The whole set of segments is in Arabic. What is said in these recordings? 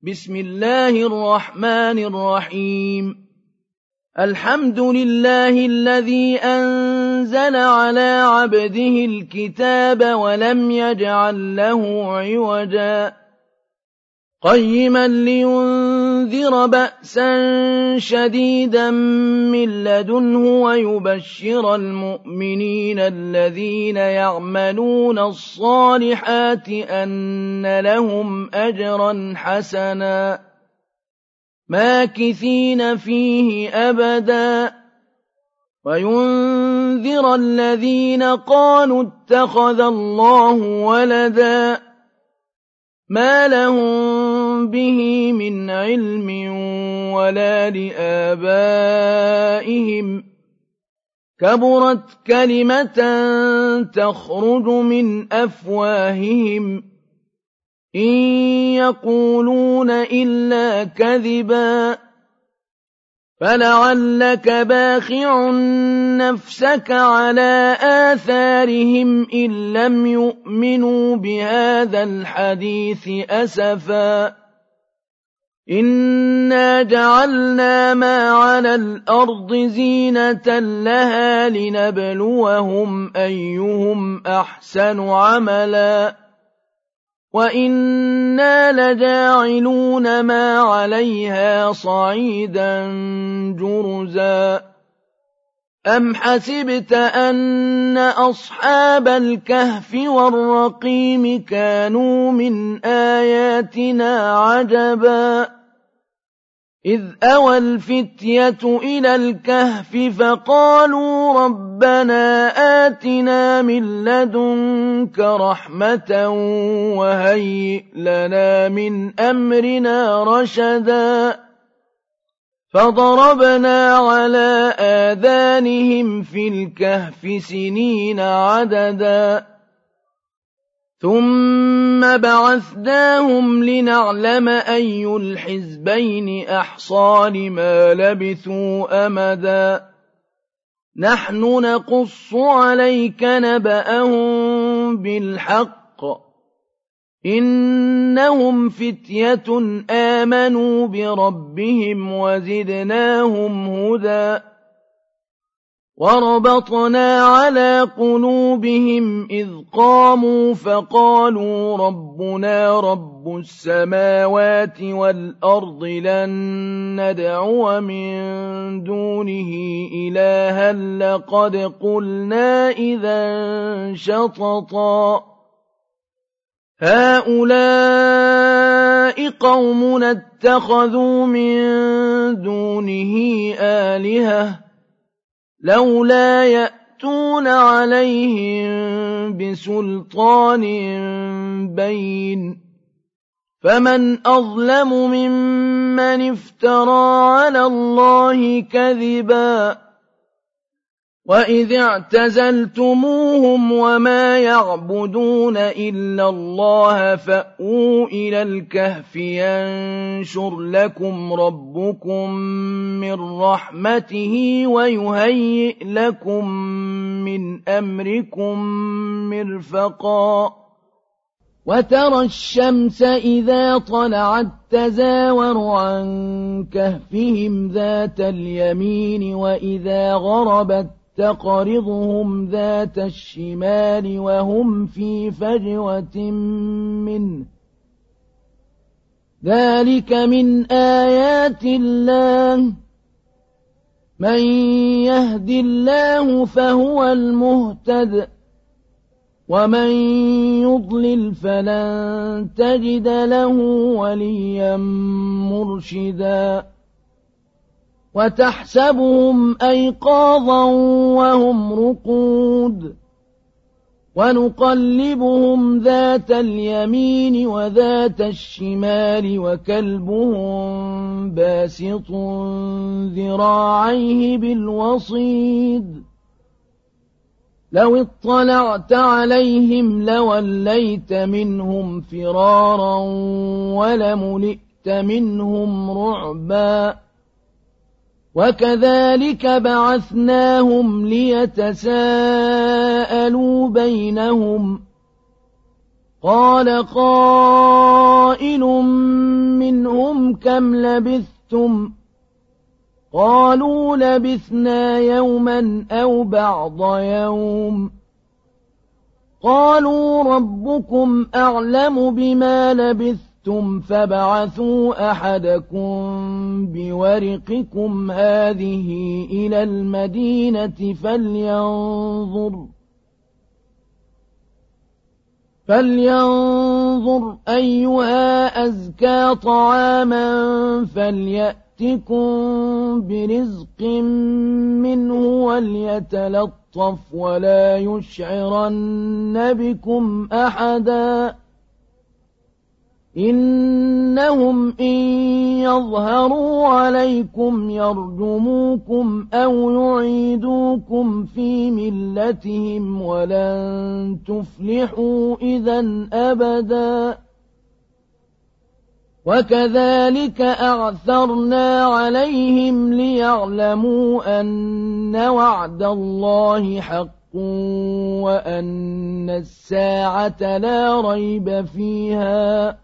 بسم الله الرحمن الرحيم. الحمد لله الذي أنزل على عبده الكتاب ولم يجعل له عوجا قيما لينذر بأسا شديدا من لدنه ويبشر المؤمنين الذين يعملون الصالحات أن لهم أجرا حسنا ماكثين فيه أبدا وينذر الذين قالوا اتخذ الله ولدا ما لهم به من علم ولا لآبائهم كبرت كلمة تخرج من أفواههم إن يقولون إلا كذبا فلعلك باخع نفسك على آثارهم إن لم يؤمنوا بهذا الحديث أسفا إنا جعلنا ما على الأرض زينة لها لنبلوهم أيهم أحسن عملا وإنا لجاعلون ما عليها صعيدا جرزا أم حسبت أن أصحاب الكهف والرقيم كانوا من آياتنا عجبا إذ أوى الفتية إلى الكهف فقالوا ربنا آتنا من لدنك رحمة وهيئ لنا من أمرنا رشدا فضربنا على آذانهم في الكهف سنين عددا ثم بعثناهم لنعلم أي الحزبين أحصى لما لبثوا أمدا نحن نقص عليك نبأهم بالحق إنهم فتية آمنوا بربهم وزدناهم هدى وربطنا على قلوبهم إذ قاموا فقالوا ربنا رب السماوات والأرض لن ندعو من دونه إلها لقد قلنا إذا شططا هؤلاء قومنا اتخذوا من دونه آلهة لولا يأتون عليهم بسلطان بين فمن أظلم ممن افترى على الله كذبا وإذ اعتزلتموهم وما يعبدون إلا الله فأووا إلى الكهف ينشر لكم ربكم من رحمته ويهيئ لكم من أمركم مرفقا وترى الشمس إذا طلعت تزاور عن كهفهم ذات اليمين وإذا غربت تقرضهم ذات الشمال وهم في فجوة منه ذلك من آيات الله من يهد الله فهو المهتد ومن يضلل فلن تجد له وليا مرشدا وتحسبهم أيقاظا وهم رقود ونقلبهم ذات اليمين وذات الشمال وكلبهم باسط ذراعيه بالوصيد لو اطلعت عليهم لوليت منهم فرارا ولملئت منهم رعبا وكذلك بعثناهم ليتساءلوا بينهم قال قائل منهم كم لبثتم قالوا لبثنا يوما أو بعض يوم قالوا ربكم أعلم بما لبثتم فابعثوا أحدكم بورقكم هذه إلى المدينة فلينظر أيها أزكى طعاما فليأتكم برزق منه وليتلطف ولا يشعرن بكم أحدا إنهم إن يظهروا عليكم يرجموكم أو يعيدوكم في ملتهم ولن تفلحوا إذا أبدا وكذلك أعثرنا عليهم ليعلموا أن وعد الله حق وأن الساعة لا ريب فيها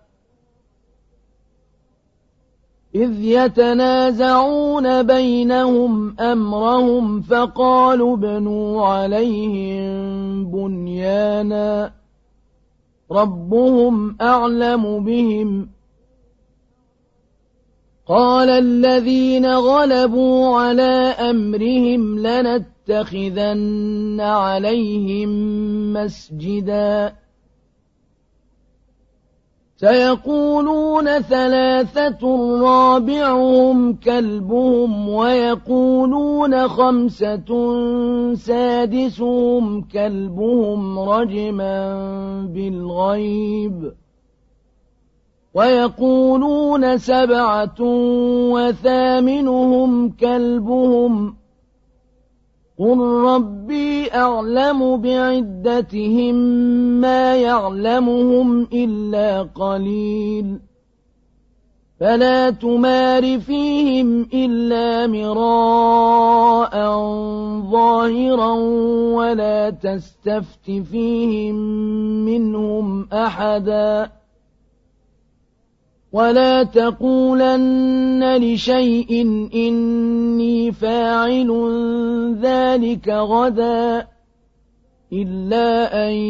إذ يتنازعون بينهم أمرهم فقالوا ابنوا عليهم بنيانا ربهم أعلم بهم قال الذين غلبوا على أمرهم لنتخذن عليهم مسجدا سيقولون ثلاثة رابعهم كلبهم ويقولون خمسة سادسهم كلبهم رجما بالغيب ويقولون سبعة وثامنهم كلبهم قل ربي أعلم بعدتهم ما يعلمهم إلا قليل فلا تمار فيهم إلا مراء ظاهرا ولا تستفت فيهم منهم أحدا ولا تقولن لشيء إني فاعل ذلك غدا إلا أن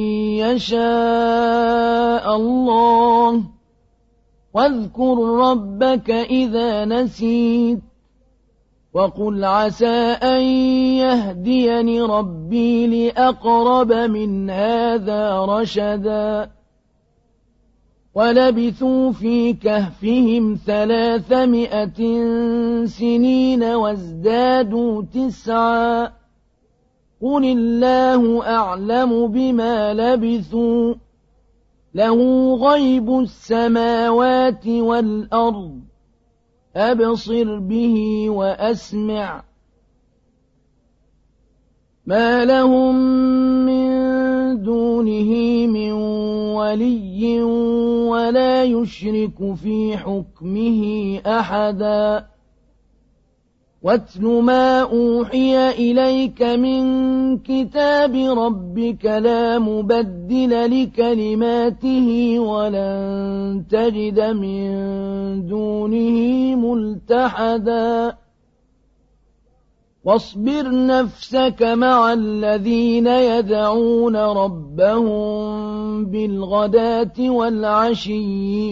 يشاء الله واذكر ربك إذا نسيت وقل عسى أن يهديني ربي لأقرب من هذا رشدا ولبثوا في كهفهم 300 سنين وازدادوا 9 قل الله أعلم بما لبثوا له غيب السماوات والأرض أبصر به وأسمع ما لهم من دونه من ولي ولا يشرك في حكمه أحدا واتل ما أوحي إليك من كتاب ربك لا مبدل لكلماته ولن تجد من دونه ملتحدا واصبر نفسك مع الذين يدعون ربهم بالغداة والعشي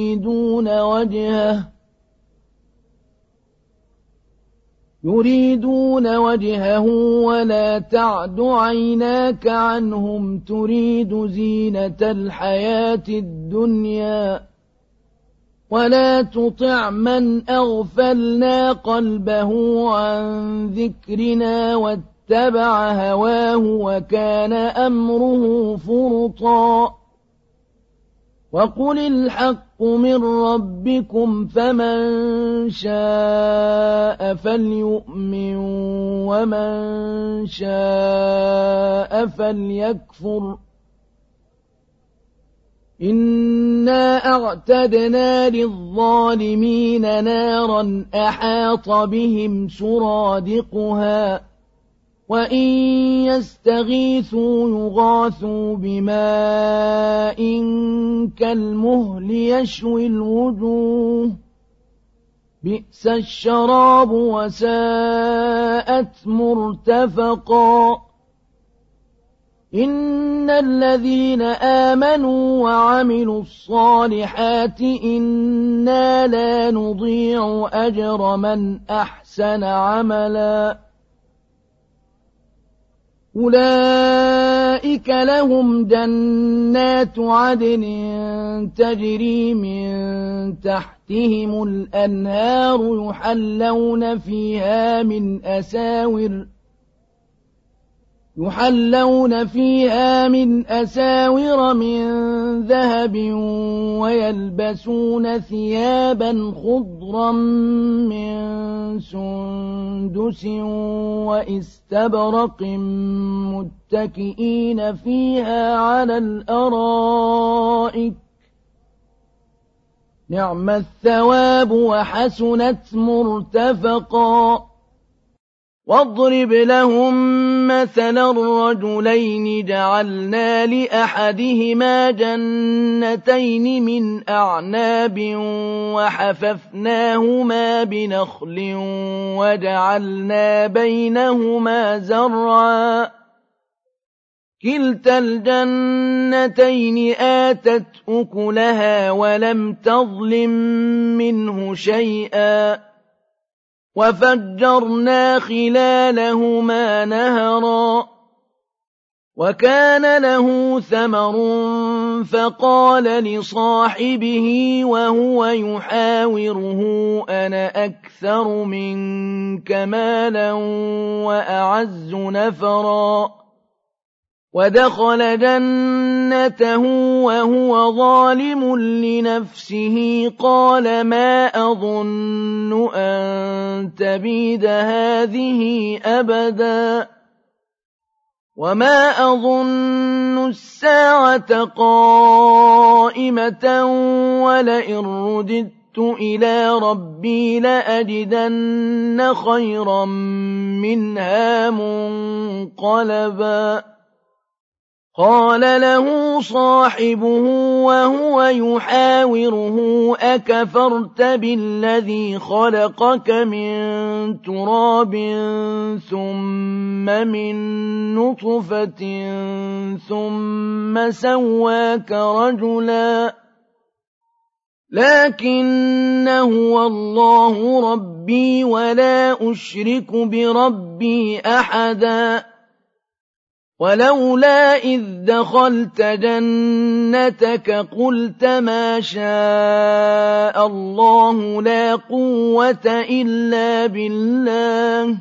يريدون وجهه ولا تعد عيناك عنهم تريد زينة الحياة الدنيا ولا تطع من أغفلنا قلبه عن ذكرنا واتبع هواه وكان أمره فرطا وقل الحق من ربكم فمن شاء فليؤمن ومن شاء فليكفر إنا أعتدنا للظالمين نارا أحاط بهم سرادقها وَإِن يَسْتَغِيثُوا يُغَاثُوا بِمَاءٍ كَالْمُهْلِ يَشْوِي الْوُجُوهَ بِئْسَ الشَّرَابُ وَسَاءَتْ مُرْتَفَقًا إِنَّ الَّذِينَ آمَنُوا وَعَمِلُوا الصَّالِحَاتِ إِنَّا لَا نُضِيعُ أَجْرَ مَنْ أَحْسَنَ عَمَلًا أُولَئِكَ لَهُمْ جَنَّاتُ عَدْنٍ تَجْرِي مِن تَحْتِهِمُ الْأَنْهَارُ يُحَلَّوْنَ فِيهَا مِنْ أَسَاوِرَ مِن ذَهَبٍ وَيَلْبَسُونَ ثِيَابًا خُضْرًا مِّن سُندُسٍ وَإِسْتَبْرَقٍ مُّتَّكِئِينَ فِيهَا عَلَى الْأَرَائِكِ نِعْمَ الثَّوَابُ وَحَسُنَتْ مُرْتَفَقًا وَاضْرِبْ لَهُم مَّثَلًا رَّجُلَيْنِ جَعَلْنَا لِأَحَدِهِمَا جَنَّتَيْنِ مِنْ أَعْنَابٍ وَحَفَفْنَاهُمَا بِنَخْلٍ وَجَعَلْنَا بَيْنَهُمَا زَرْعًا كِلْتَا الْجَنَّتَيْنِ آتَتْ أُكُلَهَا وَلَمْ تَظْلِم مِّنْهُ شَيْئًا وَفَجَّرْنَا خِلَالَهُمَا نَهَرًا وَكَانَ لَهُ ثَمَرٌ فَقَالَ لِصَاحِبِهِ وَهُوَ يُحَاوِرُهُ أَنَا أَكْثَرُ مِنكَ مَالًا وَأَعَزُّ نَفَرًا وَدَخَلَ جَنَّتَهُ وَهُوَ ظَالِمٌ لِّنَفْسِهِ قَالَ مَا أَظُنُّ أَن تَبِيدَ هَٰذِهِ أَبَدًا وَمَا أَظُنُّ السَّاعَةَ قَائِمَةً وَلَئِن رُّدِدتُّ إِلَىٰ رَبِّي لَأَجِدَنَّ خَيْرًا مِّنْهَا مُنقَلَبًا قَالَ لَهُ صَاحِبُهُ وَهُوَ يُحَاوِرُهُ أَكَفَرْتَ بِالَّذِي خَلَقَكَ مِن تُرَابٍ ثُمَّ مِن نُّطْفَةٍ ثُمَّ سَوَّاكَ رَجُلًا لَّكِنَّ هُوَ اللَّهُ رَبِّي وَلَا أُشْرِكُ بِرَبِّي أَحَدًا وَلَوْلَا إِذْ دَخَلْتَ جَنَّتَكَ قُلْتَ مَا شَاءَ اللَّهُ لَا قُوَّةَ إِلَّا بِاللَّهِ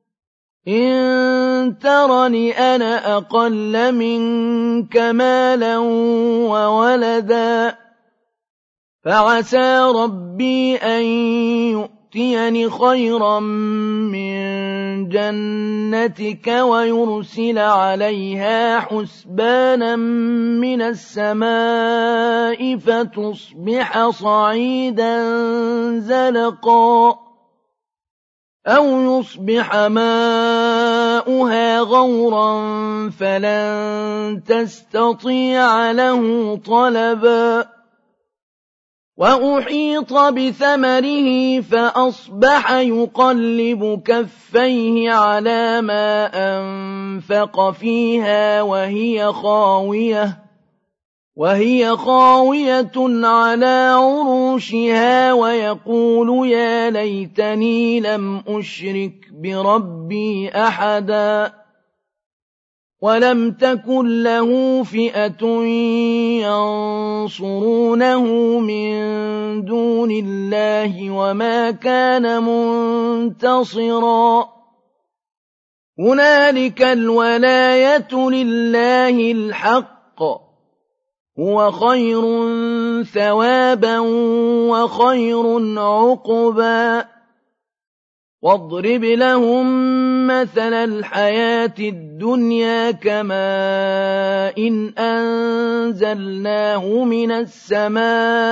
إِن تَرَنِ أَنَا أَقَلَّ مِنكَ مَالًا وَوَلَدًا فَعَسَىٰ رَبِّي أَن يُؤْتِيَنِ خَيْرًا مِّن جَنَّتِكَ وَيُرْسِلَ عَلَيْهَا حُسْبَانًا مِّنَ السَّمَاءِ فَتُصْبِحَ صَعِيدًا زَلَقًا أَوْ يُصْبِحَ مَاؤُهَا غَوْرًا فَلَن تَسْتَطِيعَ لَهُ طَلَبًا وَأُحِيطَ بِثَمَرِهِ فَأَصْبَحَ يُقَلِّبُ كَفَّيْهِ عَلَىٰ مَا أَنفَقَ فِيهَا وَهِيَ خَاوِيَةٌ عَلَىٰ عُرُوشِهَا وَيَقُولُ يَا لَيْتَنِي لَمْ أُشْرِكْ بِرَبِّي أَحَدًا وَلَمْ تَكُن لَّهُ فِئَةٌ يَنصُرُونَهُ مِن دُونِ اللَّهِ وَمَا كَانَ مُنتَصِرًا هُنَالِكَ الْوَلَايَةُ لِلَّهِ الْحَقِّ هُوَ خَيْرٌ ثَوَابًا وَخَيْرٌ عُقْبًا وَاضْرِبْ لَهُم مَّثَلَ الْحَيَاةِ الدُّنْيَا كَمَاءٍ أَنزَلْنَاهُ مِنَ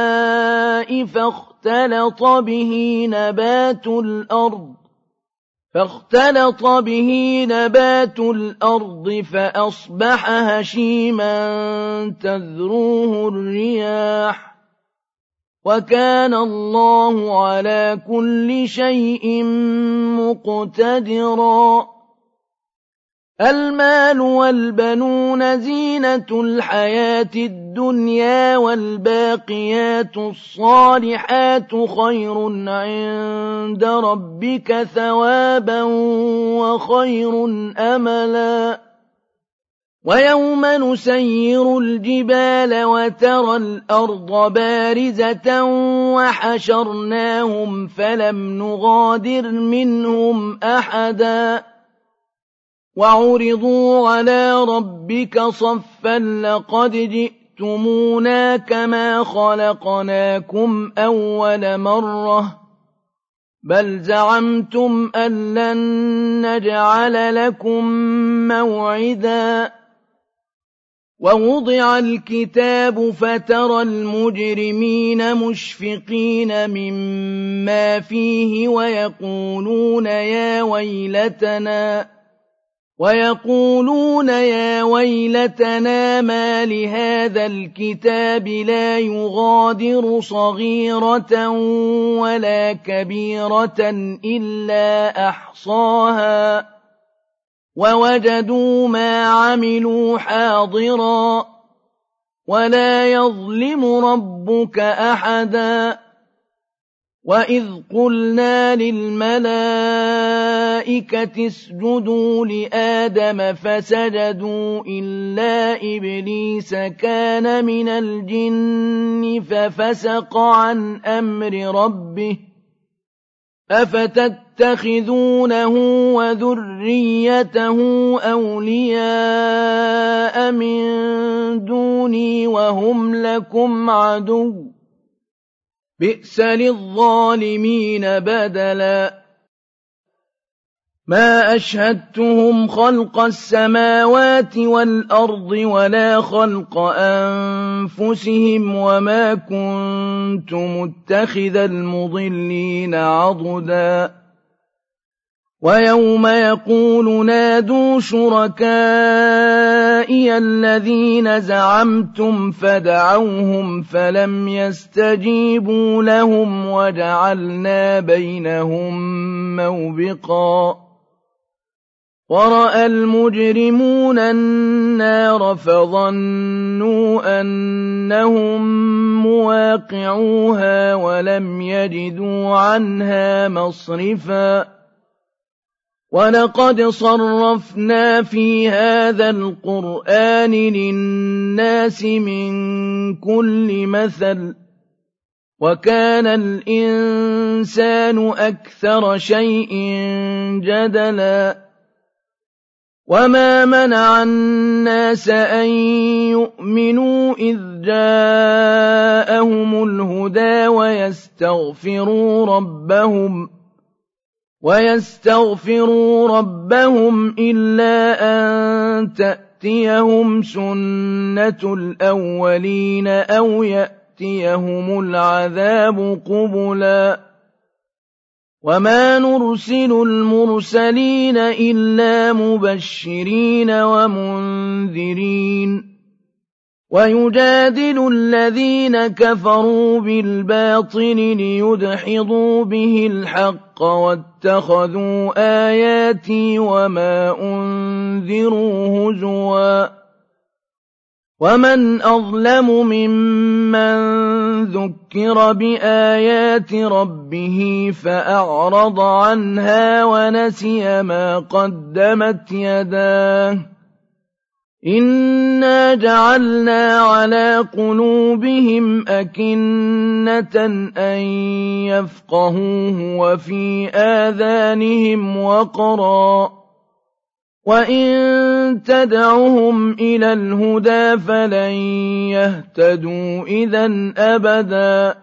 السَّمَاءِ فَاخْتَلَطَ بِهِ نَبَاتُ الْأَرْضِ فاختلط به نبات الأرض فأصبح هشيما تذروه الرياح وكان الله على كل شيء مقتدرا. المال والبنون زينة الحياة الدنيا والباقيات الصالحات خير عند ربك ثوابا وخير أملا. ويوم نسير الجبال وترى الأرض بارزة وحشرناهم فلم نغادر منهم أحدا وعرضوا على ربك صفا لقد جئتمونا كما خلقناكم أول مرة بل زعمتم أن لن نجعل لكم موعدا. ووضع الكتاب فترى المجرمين مشفقين مما فيه ويقولون يا ويلتنا ما لهذا الكتاب لا يغادر صغيرة ولا كبيرة إلا أحصاها ووجدوا ما عملوا حاضرا ولا يظلم ربك أحدا. وإذ قلنا للملائكة اسجدوا لآدم فسجدوا إلا إبليس كان من الجن ففسق عن أمر ربه أفتتخذونه وذريته أولياء من دوني وهم لكم عدو بئس للظالمين بدلا. ما أشهدتهم خلق السماوات والأرض ولا خلق أنفسهم وما كنت متخذ المضلين عضدا. ويوم يقول نادوا شركائي الذين زعمتم فدعوهم فلم يستجيبوا لهم وجعلنا بينهم موبقا. ورأى المجرمون النار فظنوا أنهم مواقعوها ولم يجدوا عنها مصرفا. ولقد صرفنا في هذا القرآن للناس من كل مثل وكان الإنسان أكثر شيء جدلا. وما منع الناس أن يؤمنوا إذ جاءهم الهدى ويستغفروا ربهم إلا أن تأتيهم سنة الأولين أو يأتيهم العذاب قبلا. وما نرسل المرسلين إلا مبشرين ومنذرين. ويجادل الذين كفروا بالباطل ليدحضوا به الحق واتخذوا آياتي وما أنذروا هزوا. ومن أظلم ممن ذكر بآيات ربه فأعرض عنها ونسي ما قدمت يداه إنا جعلنا على قلوبهم أكنة أن يفقهوه وفي آذانهم وقرا وإن تدعهم إلى الهدى فلن يهتدوا إذا أبدا.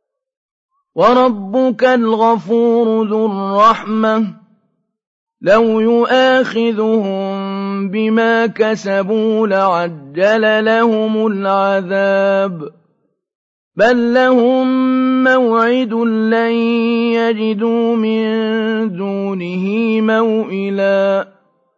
وربك الغفور ذو الرحمة لو يؤاخذهم بما كسبوا لعجل لهم العذاب بل لهم موعد لن يجدوا من دونه موئلا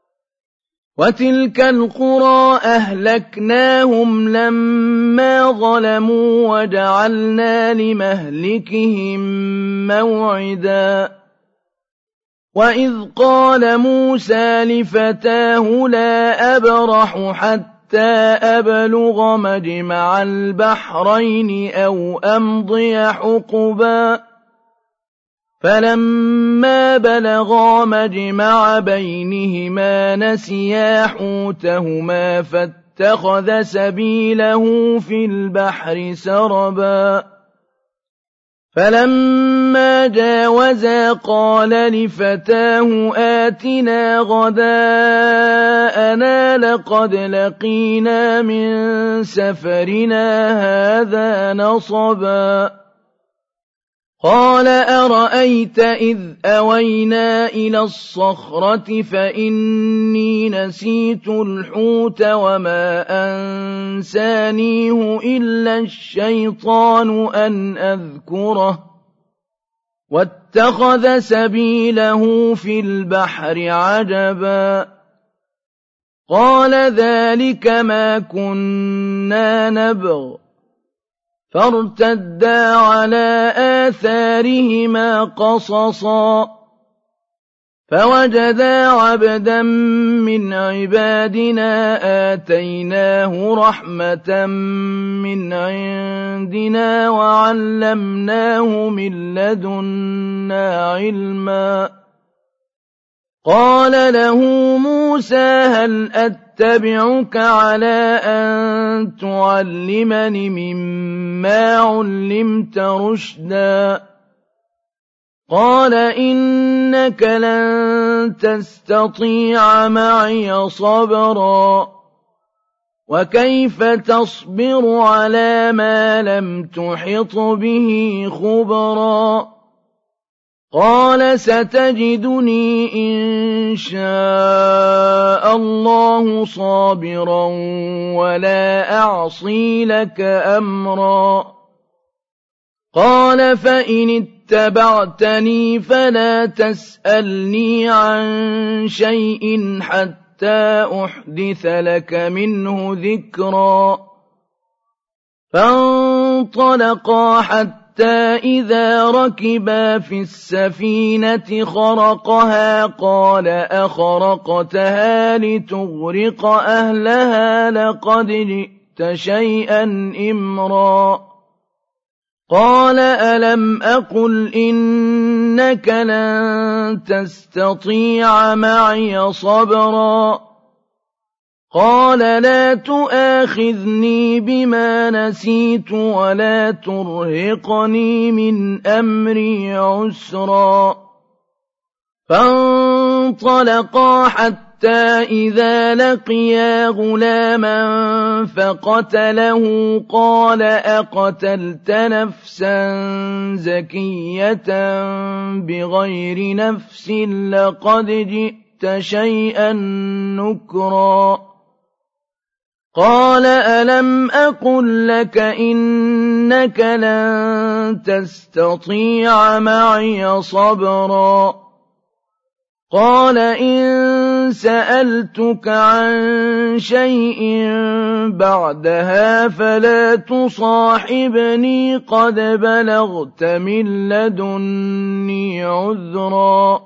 وتلك القرى أهلكناهم لما ظلموا وجعلنا لمهلكهم موعدا وإذ قال موسى لفتاه لا أبرح حتى أبلغ مجمع البحرين أو أمضي حقبا فلما بلغا مجمع بينهما نسيا حوتهما فاتخذ سبيله في البحر سربا فلما جاوزا قال لفتاه آتنا غداءنا لقد لقينا من سفرنا هذا نصبا قال أرأيت إذ أوينا إلى الصخرة فإني نسيت الحوت وما أنسانيه إلا الشيطان أن أذكره واتخذ سبيله في البحر عجبا قال ذلك ما كنا نبغ فارتدا على آثارهما قصصا فوجدا عبدا من عبادنا آتيناه رحمة من عندنا وعلمناه من لدنا علما قال له موسى هل أتبعك على أن تعلمني مما علمت رشدا قال إنك لن تستطيع معي صبرا وكيف تصبر على ما لم تحط به خبرا قال ستجدني إن شاء الله صابرا ولا أعصي لك أمرا قال فإن اتبعتني فلا تسألني عن شيء حتى أحدث لك منه ذكرا فانطلقا حتى إذا ركبا في السفينة خرقها قال أخرقتها لتغرق أهلها لقد جئت شيئا إمرا قال ألم أقل إنك لن تستطيع معي صبرا قال لا تؤاخذني بما نسيت ولا ترهقني من أمري عسرا فانطلقا حتى إذا لقيا غلاما فقتله قال أقتلت نفسا زكية بغير نفس لقد جئت شيئا نكرا قال ألم أقل لك إنك لن تستطيع معي صبرا قال إن سألتك عن شيء بعدها فلا تصاحبني قد بلغت من لدني عذرا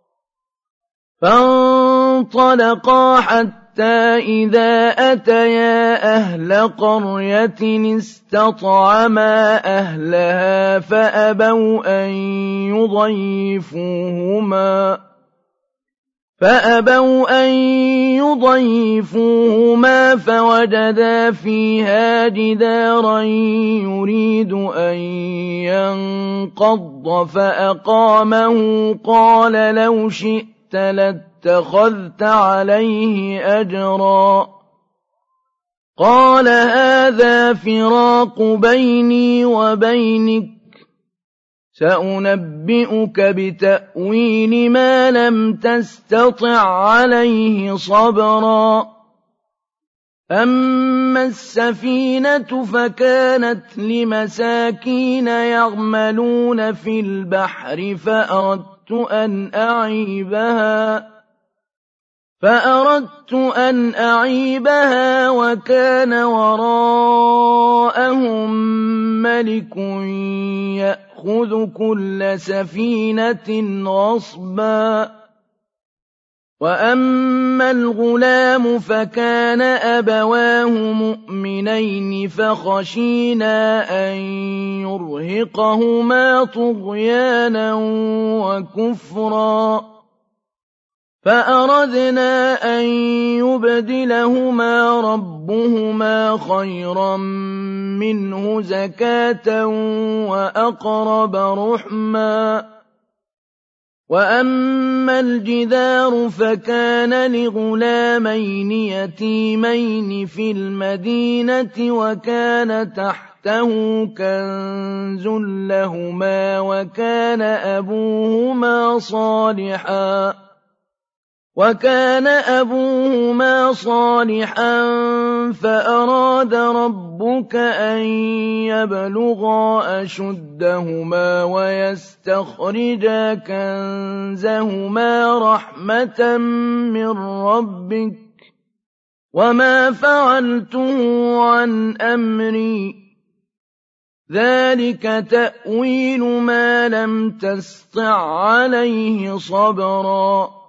فانطلقا حتى إذا أتيا أهل قرية استطعما أهلها فأبوا أن يضيفوهما فوجدا فيها جدارا يريد أن ينقض فأقامه قال لو شئت لاتخذت عليه أجرا قال هذا فراق بيني وبينك سأنبئك بتأويل ما لم تستطع عليه صبرا أما السفينة فكانت لمساكين يعملون في البحر فأردت أن أعيبها وكان وراءهم ملك يأخذ كل سفينة غصبا وأما الغلام فكان أبواه مؤمنين فخشينا أن يرهقهما طغيانا وكفرا فأردنا أن يبدلهما ربهما خيرا منه زكاة وأقرب رحما وأما الجدار فكان لغلامين يتيمين في المدينة وكان تحته كنز لهما وكان أبوهما صالحا فأراد ربك أن يبلغا أشدهما ويستخرجا كنزهما رحمة من ربك وما فعلته عن أمري ذلك تأويل ما لم تسطع عليه صبرا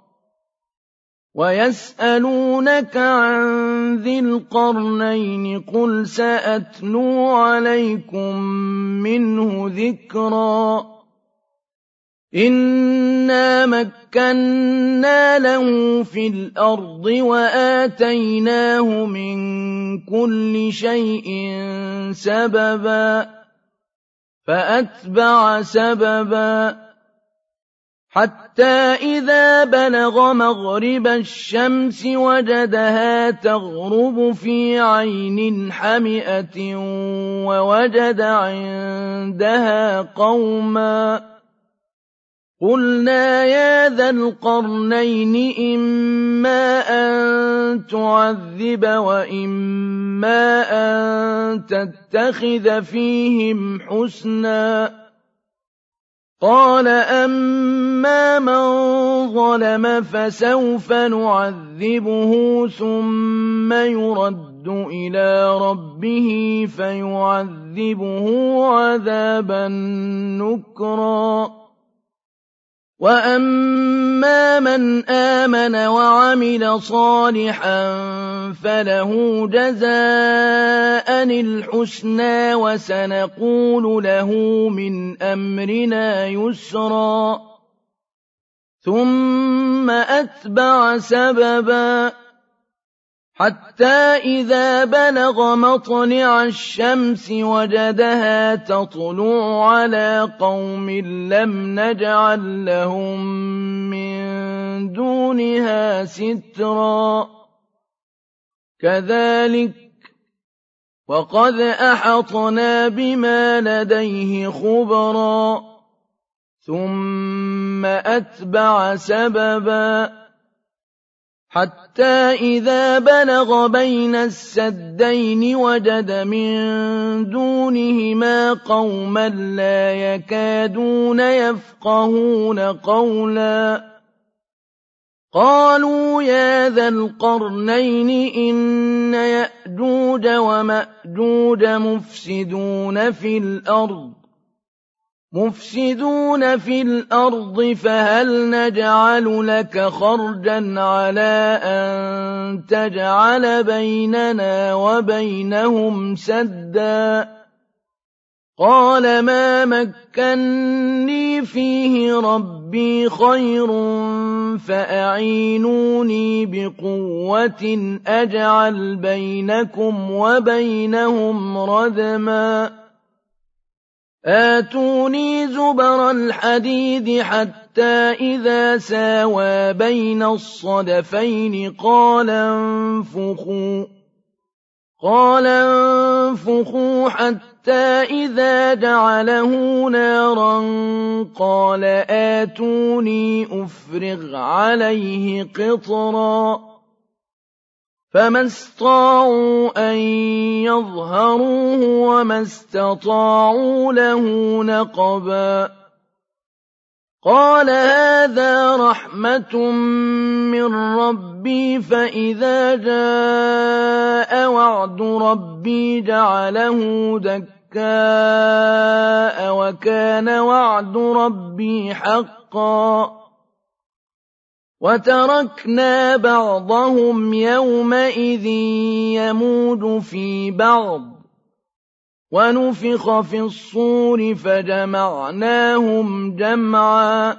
ويسألونك عن ذي القرنين قل سأتلو عليكم منه ذكرا إنا مكنا له في الأرض وآتيناه من كل شيء سببا فأتبع سببا حتى إذا بلغ مغرب الشمس وجدها تغرب في عين حمئة ووجد عندها قوما قلنا يا ذا القرنين إما أن تعذب وإما أن تتخذ فيهم حسنا قال أما من ظلم فسوف نعذبه ثم يرد إلى ربه فيعذبه عذابا نكرا وأما من آمن وعمل صالحا فله جزاء الحسنى وسنقول له من أمرنا يسرا ثم أتبع سببا حتى إذا بلغ مطلع الشمس وجدها تطلع على قوم لم نجعل لهم من دونها سترا كذلك وقد أحطنا بما لديه خبرا ثم أتبع سببا حتى إذا بلغ بين السدين وجد من دونهما قوما لا يكادون يفقهون قولا قالوا يا ذا القرنين إن يأجوج ومأجوج مفسدون في الأرض فهل نجعل لك خرجا على أن تجعل بيننا وبينهم سدا قال ما مكني فيه ربي خير فأعينوني بقوة أجعل بينكم وبينهم ردما آتوني زبر الحديد حتى إذا ساوى بين الصدفين قال انفخوا حتى إذا جعله نارا قال آتوني أفرغ عليه قطرا فما استطاعوا أن يظهروه وما استطاعوا له نقبا قال هذا رحمة من ربي فإذا جاء وعد ربي جعله دكاء وكان وعد ربي حقا وتركنا بعضهم يومئذ يموج في بعض ونفخ في الصور فجمعناهم جمعا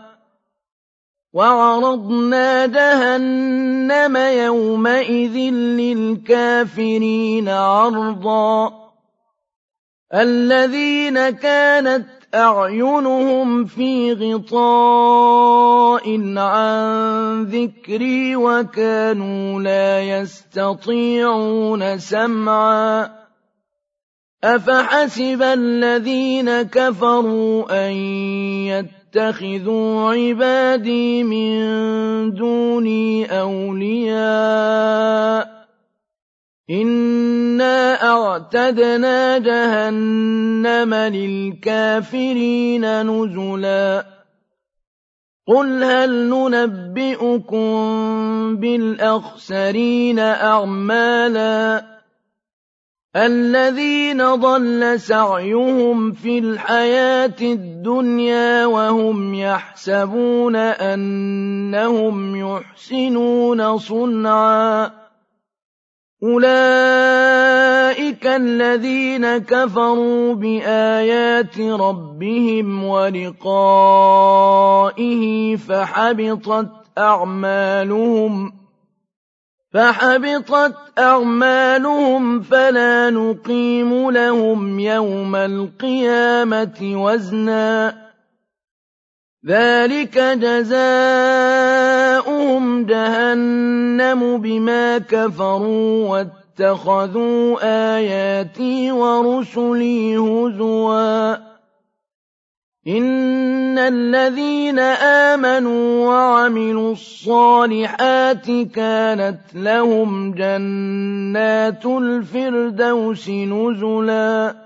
وعرضنا جهنم يومئذ للكافرين عرضا الذين كانت أعينهم في غطاء عن ذكري وكانوا لا يستطيعون سمعا أفحسب الذين كفروا أن يتخذوا عبادي من دوني أولياء إنا أعتدنا جهنم للكافرين نزلا قل هل ننبئكم بالأخسرين أعمالا الذين ضل سعيهم في الحياة الدنيا وهم يحسبون أنهم يحسنون صنعا أولئك الذين كفروا بآيات ربهم ولقائه فحبطت أعمالهم فلا نقيم لهم يوم القيامة وزنا ذلك جزاؤهم جهنم بما كفروا واتخذوا آياتي ورسلي هزوا إن الذين آمنوا وعملوا الصالحات كانت لهم جنات الفردوس نزلا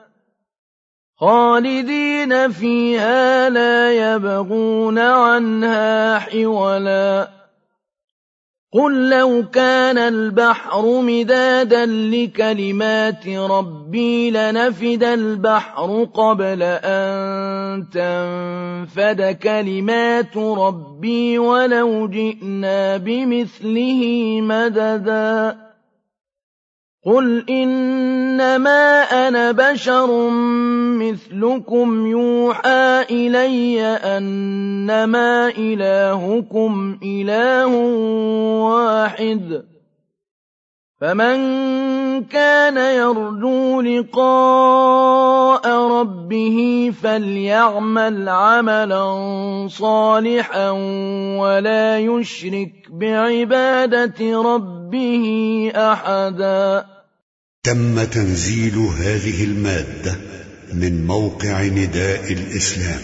خالدين فيها لا يبغون عنها حولا قل لو كان البحر مدادا لكلمات ربي لنفد البحر قبل أن تنفد كلمات ربي ولو جئنا بمثله مددا قل إنما أنا بشر مثلكم يوحى إلي أنما إلهكم إله واحد فمن كان يرجو لقاء ربه فليعمل عملا صالحا ولا يشرك بعبادة ربه أحدا. تم تنزيل هذه المادة من موقع نداء الإسلام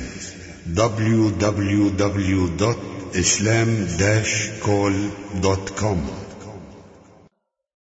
www.islam-call.com